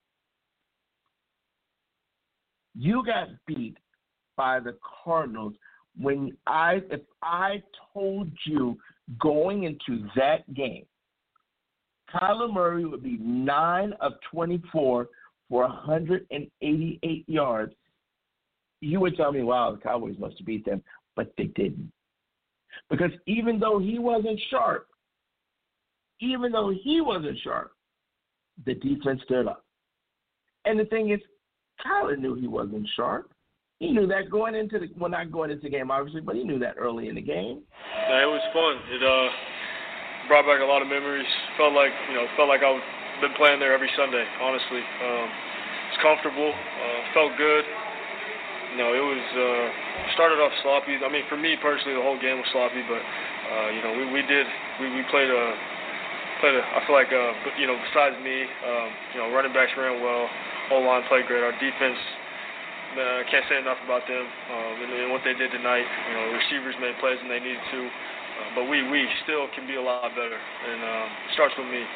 you got beat by the Cardinals when I, if I told you going into that game, Kyler Murray would be nine of twenty-four for one hundred eighty-eight yards, you would tell me, wow, the Cowboys must have beat them, but they didn't. Because even though he wasn't sharp, even though he wasn't sharp, the defense stood up. And the thing is, Kyler knew he wasn't sharp. He knew that going into the, well, not going into the game, obviously, but he knew that early in the game. Yeah, it was fun. It uh, brought back a lot of memories. Felt like, you know, felt like I've been playing there every Sunday, honestly. Um, it's comfortable. Uh, felt good. You know, it was, uh, started off sloppy. I mean, for me personally, the whole game was sloppy, but, uh, you know, we, we did, we, we played a, played a, I feel like, uh, you know, besides me, um, you know, running backs ran well, whole line played great. Our defense, man, I can't say enough about them um, and, and what they did tonight. You know, receivers made plays when they needed to, uh, but we, we still can be a lot better, and um, it starts with me.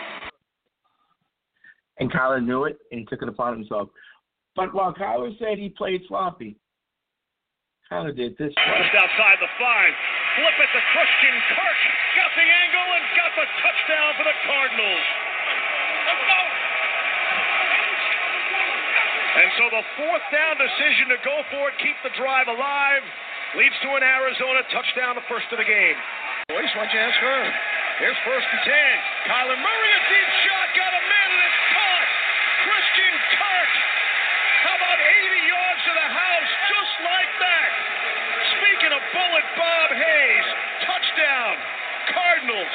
And Kyler knew it, and he took it upon himself. But while Kyler said he played sloppy, Kyler did this. Just outside the five. Flip it to Christian Kirk. Got the angle and got the touchdown for the Cardinals. And so the fourth down decision to go for it, keep the drive alive, leads to an Arizona touchdown, the first of the game. Boys, why don't you ask her? Here's first and ten. Kyler Murray, a deep shot, got a man, and it's caught. Christian Kirk. How about eighty yards to the house, just like that? Speaking of bullet, Bob Hayes. Touchdown, Cardinals.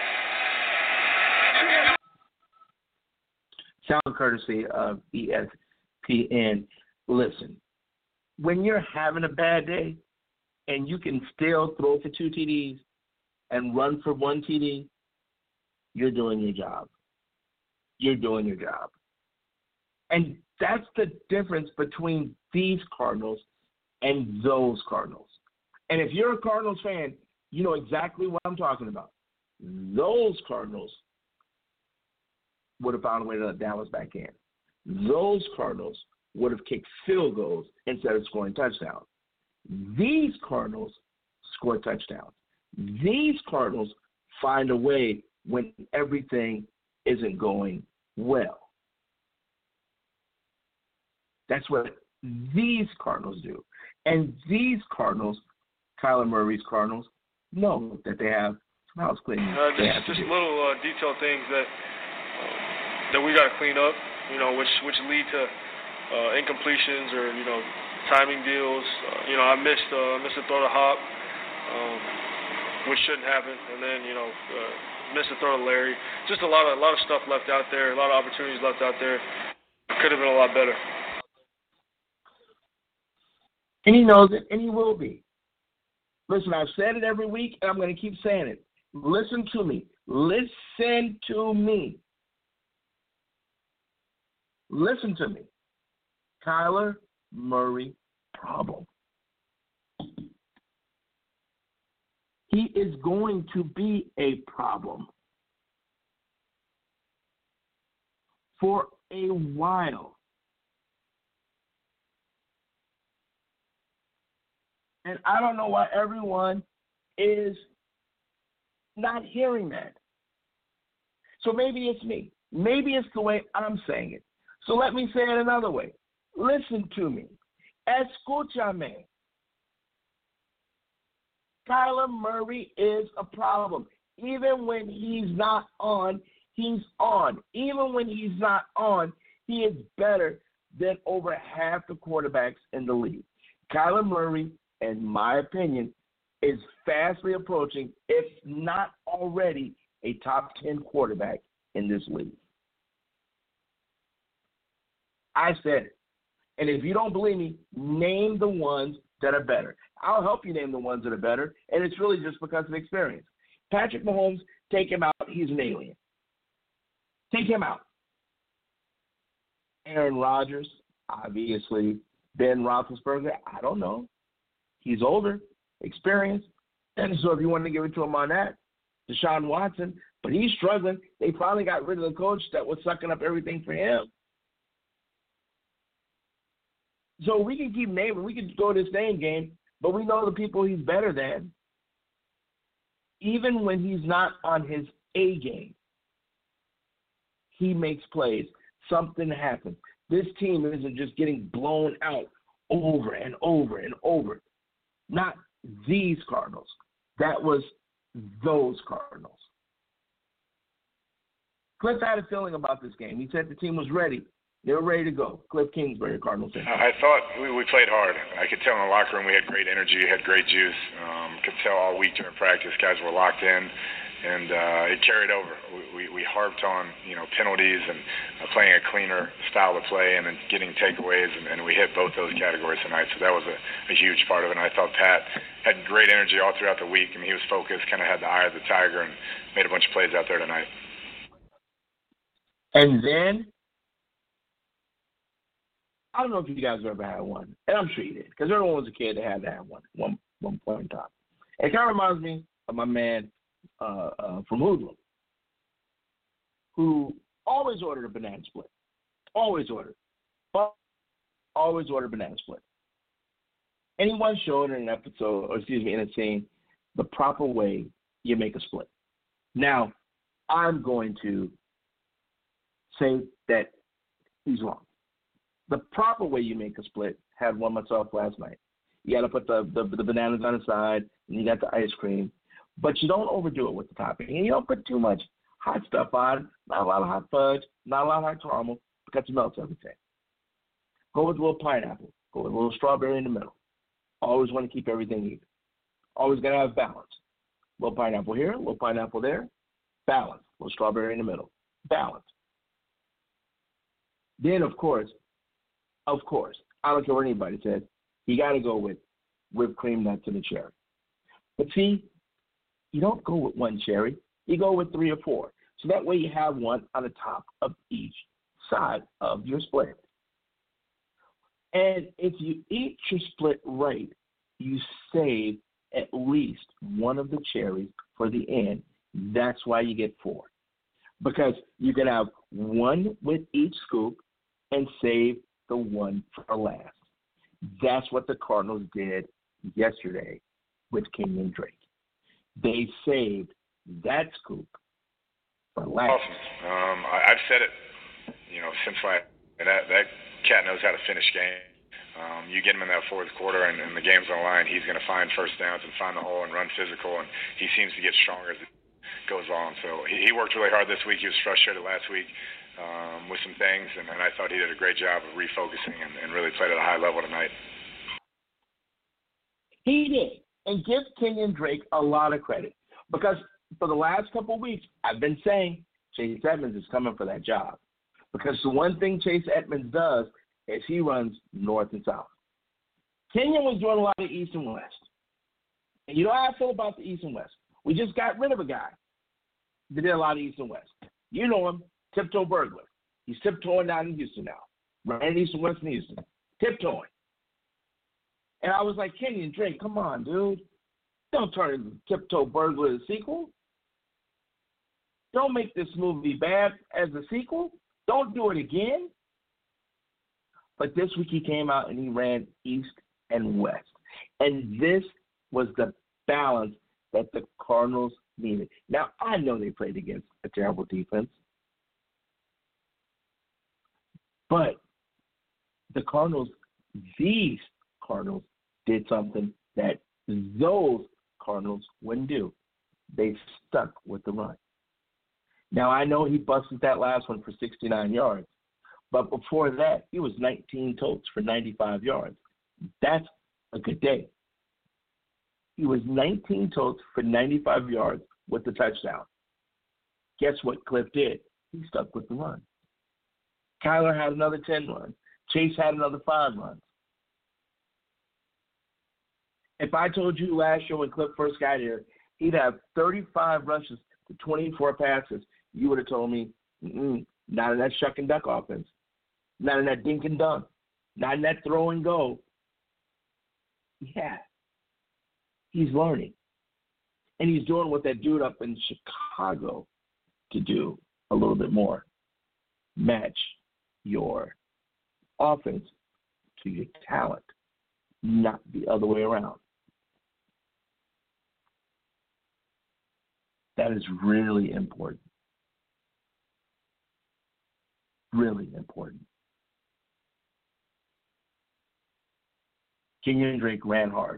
Sound courtesy of E S P N. Listen, when you're having a bad day and you can still throw for two T Ds and run for one T D, you're doing your job. You're doing your job. And that's the difference between these Cardinals and those Cardinals. And if you're a Cardinals fan, you know exactly what I'm talking about. Those Cardinals would have found a way to let Dallas back in. Those Cardinals would have kicked field goals instead of scoring touchdowns. These Cardinals score touchdowns. These Cardinals find a way when everything isn't going well. That's what these Cardinals do. And these Cardinals, Kyler Murray's Cardinals, know that they have some house cleaning. Uh, just just little uh, detailed things that uh, that we got to clean up, you know, which which lead to uh, incompletions or, you know, timing deals. Uh, you know, I missed uh, missed a throw to Hop, um, which shouldn't happen, and then, you know, uh, missed a throw to Larry. Just a lot of a lot of stuff left out there, a lot of opportunities left out there. Could have been a lot better. And he knows it, and he will be. Listen, I've said it every week, and I'm going to keep saying it. Listen to me. Listen to me. Listen to me. Kyler Murray problem. He is going to be a problem for a while. And I don't know why everyone is not hearing that. So maybe it's me. Maybe it's the way I'm saying it. So let me say it another way. Listen to me. Escúchame. Kyler Murray is a problem. Even when he's not on, he's on. Even when he's not on, he is better than over half the quarterbacks in the league. Kyler Murray, in my opinion, is fastly approaching, if not already, a top ten quarterback in this league. I said it. And if you don't believe me, name the ones that are better. I'll help you name the ones that are better, and it's really just because of experience. Patrick Mahomes, take him out. He's an alien. Take him out. Aaron Rodgers, obviously. Ben Roethlisberger, I don't know. He's older, experienced. And so if you want to give it to him on that, Deshaun Watson, but he's struggling. They finally got rid of the coach that was sucking up everything for him. So we can keep naming. We can go this name game, but we know the people he's better than. Even when he's not on his A game, he makes plays. Something happens. This team isn't just getting blown out over and over and over. Not these Cardinals. That was those Cardinals. Cliff had a feeling about this game. He said the team was ready. They were ready to go. Cliff Kingsbury, Cardinals fan. I thought we, we played hard. I could tell in the locker room we had great energy, had great juice. Um, could tell all week during practice guys were locked in, and uh, it carried over. We, we, we harped on, you know, penalties and uh, playing a cleaner style of play and then getting takeaways, and, and we hit both those categories tonight. So that was a, a huge part of it. And I thought Pat had great energy all throughout the week. I mean, he was focused, kind of had the eye of the tiger, and made a bunch of plays out there tonight. And then, I don't know if you guys have ever had one, and I'm sure you did, because everyone was a kid that had to have one at one, one point in time. It kind of reminds me of my man uh, uh, from Hoodlum, who always ordered a banana split. Always ordered. Always ordered a banana split. And he once showed in an episode, or excuse me, in a scene, the proper way you make a split. Now, I'm going to say that he's wrong. The proper way you make a split, had one myself last night. You got to put the, the the bananas on the side, and you got the ice cream. But you don't overdo it with the topping. And you don't put too much hot stuff on, not a lot of hot fudge, not a lot of hot caramel, because it melts everything. Go with a little pineapple. Go with a little strawberry in the middle. Always want to keep everything even. Always got to have balance. A little pineapple here, a little pineapple there. Balance. A little strawberry in the middle. Balance. Then, of course, of course, I don't care what anybody says, you got to go with whipped cream nuts and a cherry. But see, you don't go with one cherry. You go with three or four. So that way you have one on the top of each side of your split. And if you eat your split right, you save at least one of the cherries for the end. That's why you get four. Because you can have one with each scoop and save the one for last. That's what the Cardinals did yesterday with Kenyon Drake. They saved that scoop for last. Awesome. Um, I, I've said it, you know, since I, that, that cat knows how to finish game. Um, you get him in that fourth quarter and, and the game's on the line, he's going to find first downs and find the hole and run physical, and he seems to get stronger as it goes on. So he, he worked really hard this week. He was frustrated last week um, with some things, and, and I thought he did a great job of refocusing and, and really played at a high level tonight. He did. And give Kenyon Drake a lot of credit, because for the last couple of weeks, I've been saying Chase Edmonds is coming for that job. Because the one thing Chase Edmonds does is he runs north and south. Kenyon was doing a lot of east and west. And you know how I feel about the east and west. We just got rid of a guy that did a lot of east and west. You know him, Tiptoe Burglar. He's tiptoeing down in Houston now. Running east and west in Houston. Tiptoeing. And I was like, Kenyon Drake, come on, dude. Don't turn into Tiptoe Burglar the sequel. Don't make this movie bad as a sequel. Don't do it again. But this week he came out and he ran east and west. And this was the balance that the Cardinals needed. Now, I know they played against a terrible defense. But the Cardinals, these Cardinals, did something that those Cardinals wouldn't do. They stuck with the run. Now, I know he busted that last one for sixty-nine yards. But before that, he was nineteen totes for ninety-five yards. That's a good day. He was nineteen totes for ninety-five yards with the touchdown. Guess what Cliff did? He stuck with the run. Kyler had another ten runs. Chase had another five runs. If I told you last year when Cliff first got here, he'd have thirty-five rushes to twenty-four passes, you would have told me, mm-mm, not in that shuck and duck offense. Not in that dink and dunk. Not in that throw and go. Yeah. He's learning. And he's doing what that dude up in Chicago to do a little bit more. Match your offense to your talent, not the other way around. That is really important. Really important. Kenyon Drake ran hard.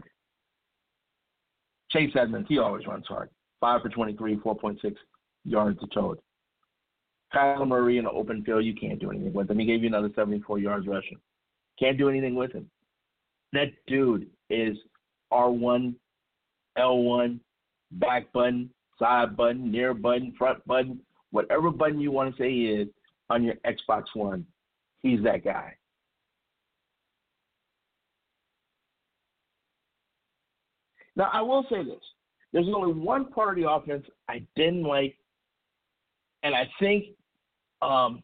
Chase Edmonds, he always runs hard. five for twenty-three, four point six yards to total. Kyler Murray in the open field, you can't do anything with him. He gave you another seventy-four yards rushing. Can't do anything with him. That dude is R one, L one, back button, side button, near button, front button, whatever button you want to say he is on your Xbox One. He's that guy. Now, I will say this. There's only one part of the offense I didn't like, and I think, um,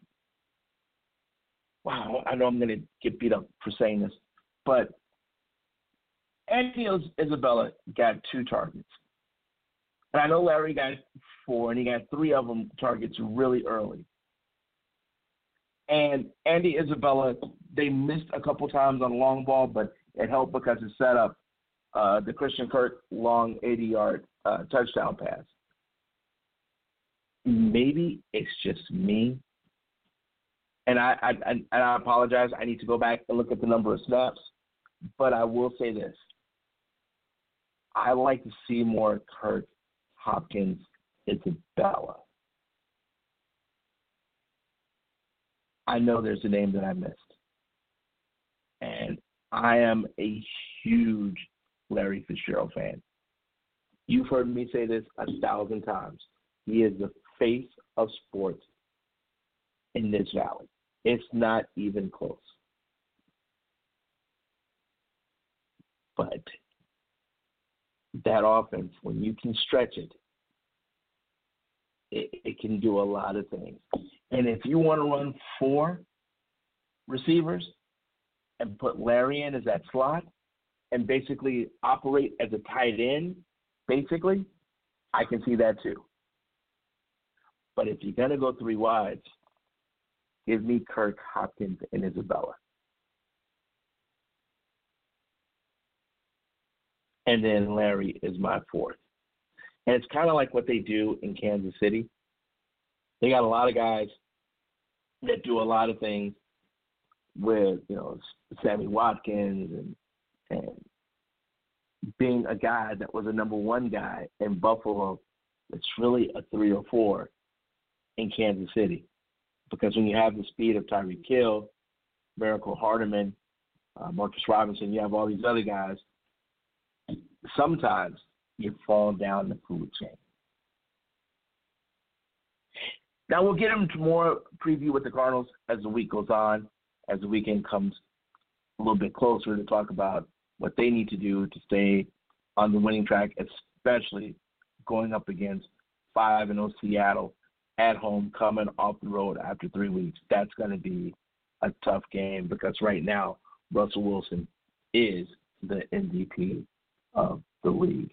wow, I know I'm going to get beat up for saying this, but Andy Isabella got two targets. And I know Larry got four, and he got three of them targets really early. And Andy Isabella, they missed a couple times on a long ball, but it helped because it set up uh, the Christian Kirk long eighty-yard uh, touchdown pass. Maybe it's just me, And I, I, I, and I apologize. I need to go back and look at the number of snaps. But I will say this. I like to see more Kirk Hopkins Isabella. I know there's a name that I missed. And I am a huge Larry Fitzgerald fan. You've heard me say this a thousand times. He is the face of sports in this valley. It's not even close. But that offense, when you can stretch it, it, it can do a lot of things. And if you want to run four receivers and put Larry in as that slot and basically operate as a tight end, basically, I can see that too. But if you're going to go three wides, give me Kirk Hopkins and Isabella. And then Larry is my fourth. And it's kind of like what they do in Kansas City. They got a lot of guys that do a lot of things with, you know, Sammy Watkins and, and being a guy that was a number one guy in Buffalo. It's really a three or four in Kansas City. Because when you have the speed of Tyreek Hill, Miracle Hardeman, uh, Marcus Robinson, you have all these other guys, sometimes you fall down the food chain. Now we'll get into more preview with the Cardinals as the week goes on, as the weekend comes a little bit closer to talk about what they need to do to stay on the winning track, especially going up against five and oh Seattle at home, coming off the road after three weeks. That's going to be a tough game because right now Russell Wilson is the M V P of the league.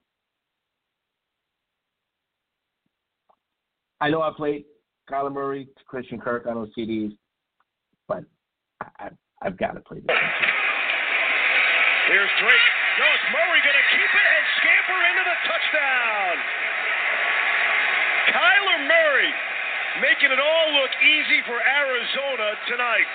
I know I played Kyler Murray to Christian Kirk on those C Ds, but I, I, I've got to play this. Here's Drake. No, it's Murray going to keep it and scamper into the touchdown. Kyler Murray making it all look easy for Arizona tonight.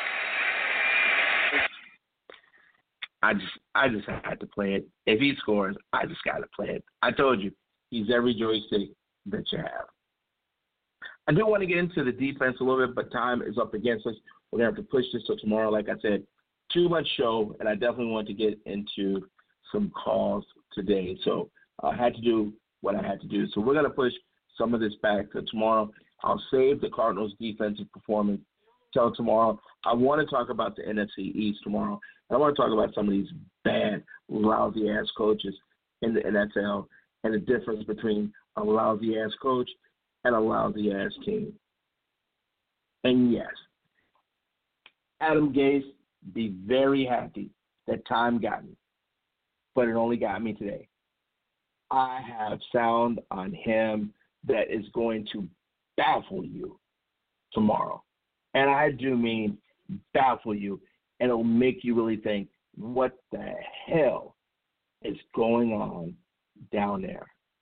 I just I just had to play it. If he scores, I just got to play it. I told you, he's every joystick that you have. I do want to get into the defense a little bit, but time is up against us. We're going to have to push this till tomorrow. Like I said, too much show, and I definitely want to get into some calls today. So I had to do what I had to do. So we're going to push some of this back to tomorrow. I'll save the Cardinals' defensive performance till tomorrow. I want to talk about the N F C East tomorrow. I want to talk about some of these bad, lousy-ass coaches in the N F L and the difference between a lousy-ass coach and a lousy-ass team. And yes, Adam Gase, be very happy that time got me, but it only got me today. I have sound on him that is going to baffle you tomorrow. And I do mean baffle you, and it'll make you really think, what the hell is going on down there?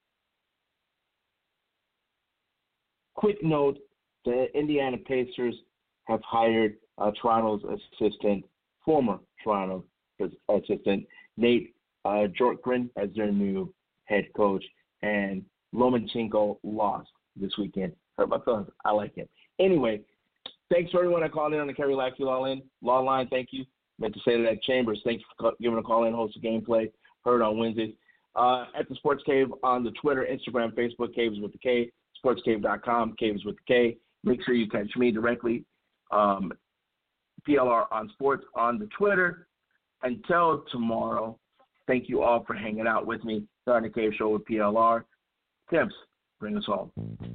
Quick note, the Indiana Pacers have hired uh, Toronto's assistant, former Toronto assistant, Nate uh, Bjorkgren, as their new head coach, and Lomachenko lost this weekend. Hurt my feelings. I like him. Anyway, thanks for everyone that called in on the Kerry Lackey Law Line. Law Line, thank you. Meant to say that Chambers, thanks for giving a call in, host of Gameplay, heard on Wednesdays. Uh, at the Sports Cave on the Twitter, Instagram, Facebook, Caves with the K, sports cave dot com, Caves with the K. Make sure you catch me directly, um, P L R on Sports on the Twitter. Until tomorrow, thank you all for hanging out with me on the Cave Show with P L R. Tips, bring us home.